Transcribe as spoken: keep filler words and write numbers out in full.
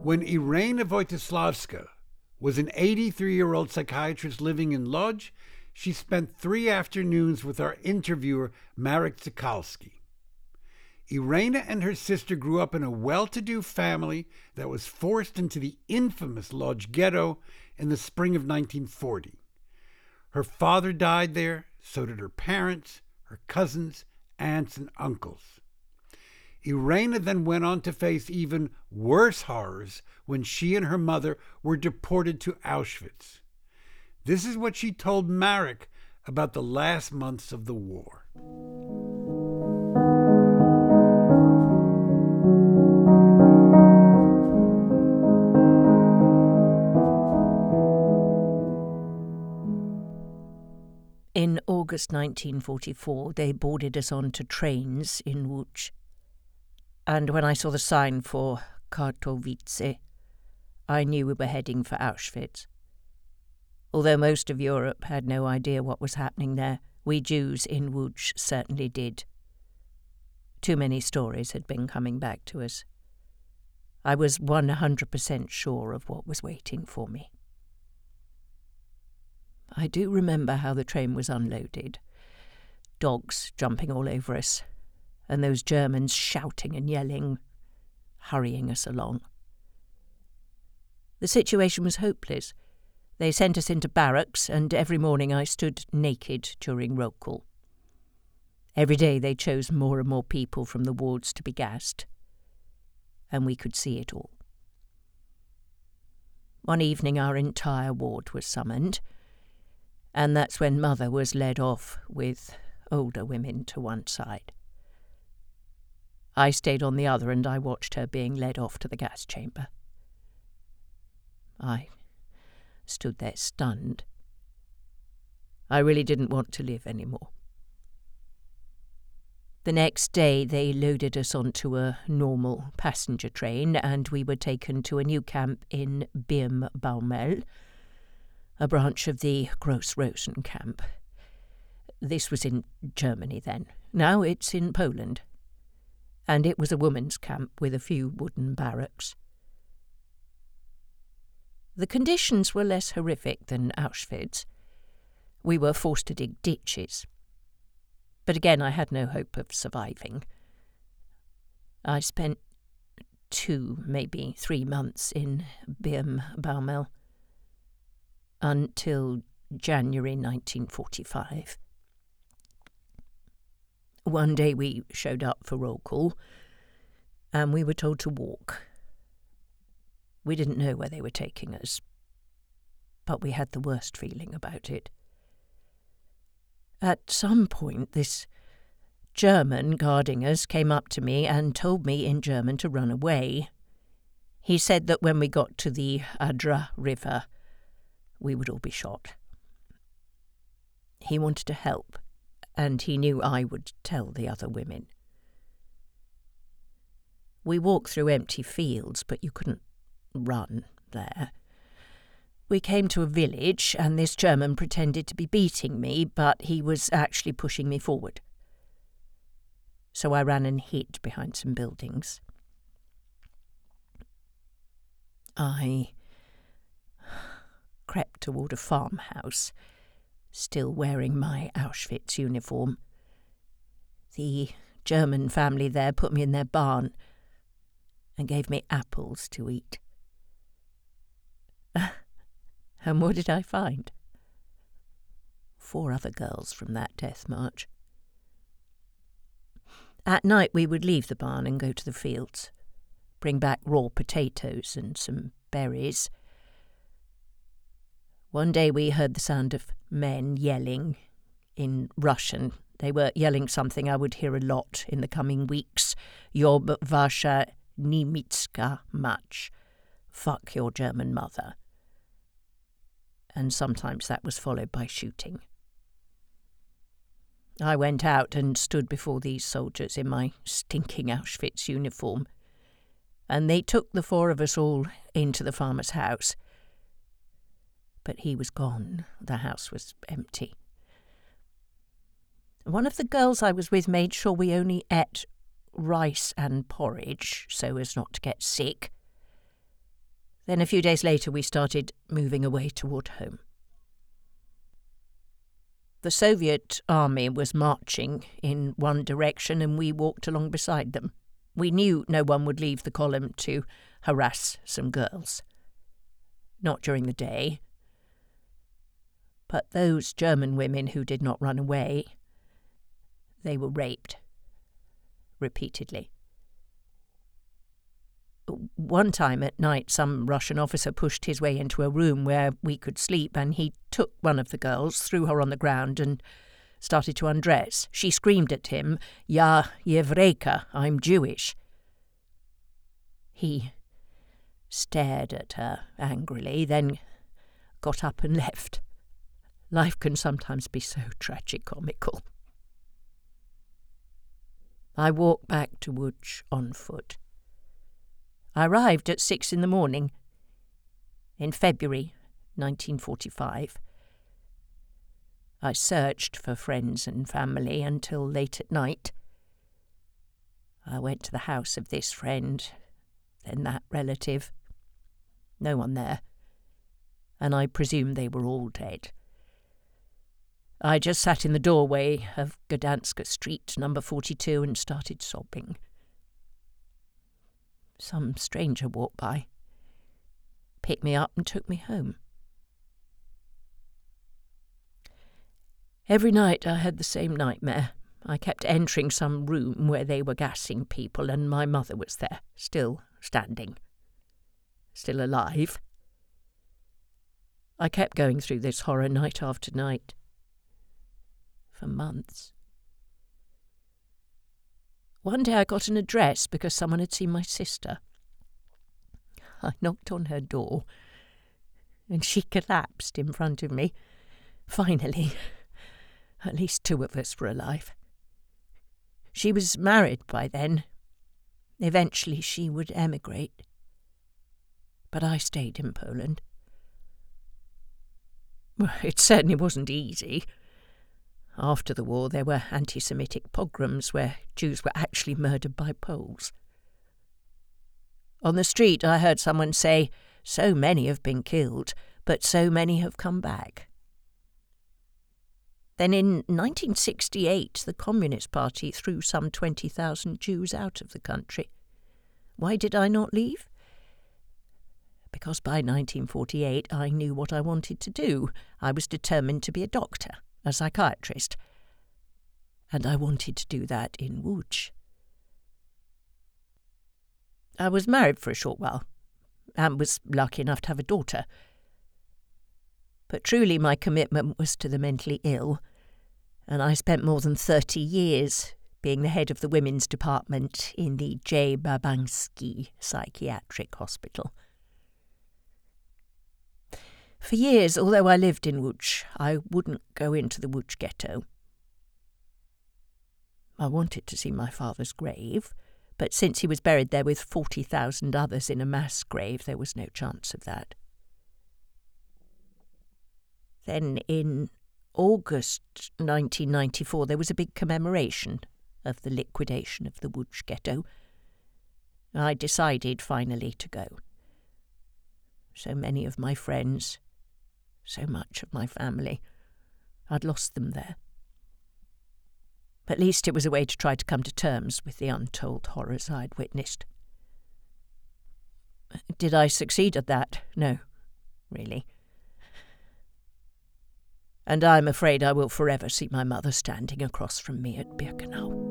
When Irena Wojciechowska was an eighty-three-year-old psychiatrist living in Lodz, she spent three afternoons with our interviewer, Marek Tsikalski. Irena and her sister grew up in a well-to-do family that was forced into the infamous Lodz ghetto in the spring of nineteen forty. Her father died there, so did her parents, her cousins, aunts, and uncles. Irena then went on to face even worse horrors when she and her mother were deported to Auschwitz. This is what she told Marek about the last months of the war. In August nineteen forty-four, they boarded us onto trains in Łódź. And when I saw the sign for Katowice, I knew we were heading for Auschwitz. Although most of Europe had no idea what was happening there, we Jews in Łódź certainly did. Too many stories had been coming back to us. I was one hundred percent sure of what was waiting for me. I do remember how the train was unloaded. Dogs jumping all over us, and those Germans shouting and yelling, hurrying us along. The situation was hopeless. They sent us into barracks, and every morning I stood naked during roll call. Every day they chose more and more people from the wards to be gassed, and we could see it all. One evening our entire ward was summoned, and that's when Mother was led off with older women to one side. I stayed on the other, and I watched her being led off to the gas chamber. I stood there stunned. I really didn't want to live anymore. The next day they loaded us onto a normal passenger train, and we were taken to a new camp in Birnbaumel, a branch of the Gross-Rosen camp. This was in Germany then. Now it's in Poland. And it was a women's camp with a few wooden barracks. The conditions were less horrific than Auschwitz. We were forced to dig ditches. But again, I had no hope of surviving. I spent two, maybe three months in Birnbaumel until January nineteen forty-five. One day we showed up for roll call, and we were told to walk. We didn't know where they were taking us, but we had the worst feeling about it. At some point, this German guarding us came up to me and told me in German to run away. He said that when we got to the Adra River, we would all be shot. He wanted to help, and he knew I would tell the other women. We walked through empty fields, but you couldn't run there. We came to a village, and this German pretended to be beating me, but he was actually pushing me forward. So I ran and hid behind some buildings. I crept toward a farmhouse, still wearing my Auschwitz uniform. The German family there put me in their barn and gave me apples to eat. And what did I find? Four other girls from that death march. At night we would leave the barn and go to the fields, bring back raw potatoes and some berries. One day we heard the sound of men yelling in Russian. They were yelling something I would hear a lot in the coming weeks. Yob washa niemiecka mać. Fuck your German mother. And sometimes that was followed by shooting. I went out and stood before these soldiers in my stinking Auschwitz uniform, and they took the four of us all into the farmer's house. But he was gone. The house was empty. One of the girls I was with made sure we only ate rice and porridge so as not to get sick. Then a few days later we started moving away toward home. The Soviet army was marching in one direction and we walked along beside them. We knew no one would leave the column to harass some girls. Not during the day. But those German women who did not run away, they were raped. Repeatedly. One time at night, some Russian officer pushed his way into a room where we could sleep, and he took one of the girls, threw her on the ground, and started to undress. She screamed at him, "Ya Yevreyka, I'm Jewish." He stared at her angrily, then got up and left. Life can sometimes be so tragicomical. I walked back to Łódź on foot. I arrived at six in the morning in February nineteen forty-five. I searched for friends and family until late at night. I went to the house of this friend, then that relative. No one there, and I presumed they were all dead. I just sat in the doorway of Gdanska Street, number forty-two, and started sobbing. Some stranger walked by, picked me up and took me home. Every night I had the same nightmare. I kept entering some room where they were gassing people, and my mother was there, still standing, still alive. I kept going through this horror night after night, for months. One day I got an address because someone had seen my sister. I knocked on her door, and she collapsed in front of me. Finally, at least two of us were alive. She was married by then. Eventually she would emigrate. But I stayed in Poland. Well, it certainly wasn't easy. After the war, there were anti-Semitic pogroms where Jews were actually murdered by Poles. On the street, I heard someone say, "So many have been killed, but so many have come back." Then in nineteen sixty-eight, the Communist Party threw some twenty thousand Jews out of the country. Why did I not leave? Because by nineteen forty-eight, I knew what I wanted to do. I was determined to be a doctor. A psychiatrist, and I wanted to do that in Łódź. I was married for a short while, and was lucky enough to have a daughter. But truly my commitment was to the mentally ill, and I spent more than thirty years being the head of the women's department in the J. Babański Psychiatric Hospital. For years, although I lived in Łódź, I wouldn't go into the Łódź ghetto. I wanted to see my father's grave, but since he was buried there with forty thousand others in a mass grave, there was no chance of that. Then in August nineteen ninety-four, there was a big commemoration of the liquidation of the Łódź ghetto. I decided finally to go. So many of my friends, so much of my family, I'd lost them there. At least it was a way to try to come to terms with the untold horrors I'd witnessed. Did I succeed at that? No, really. And I'm afraid I will forever see my mother standing across from me at Birkenau.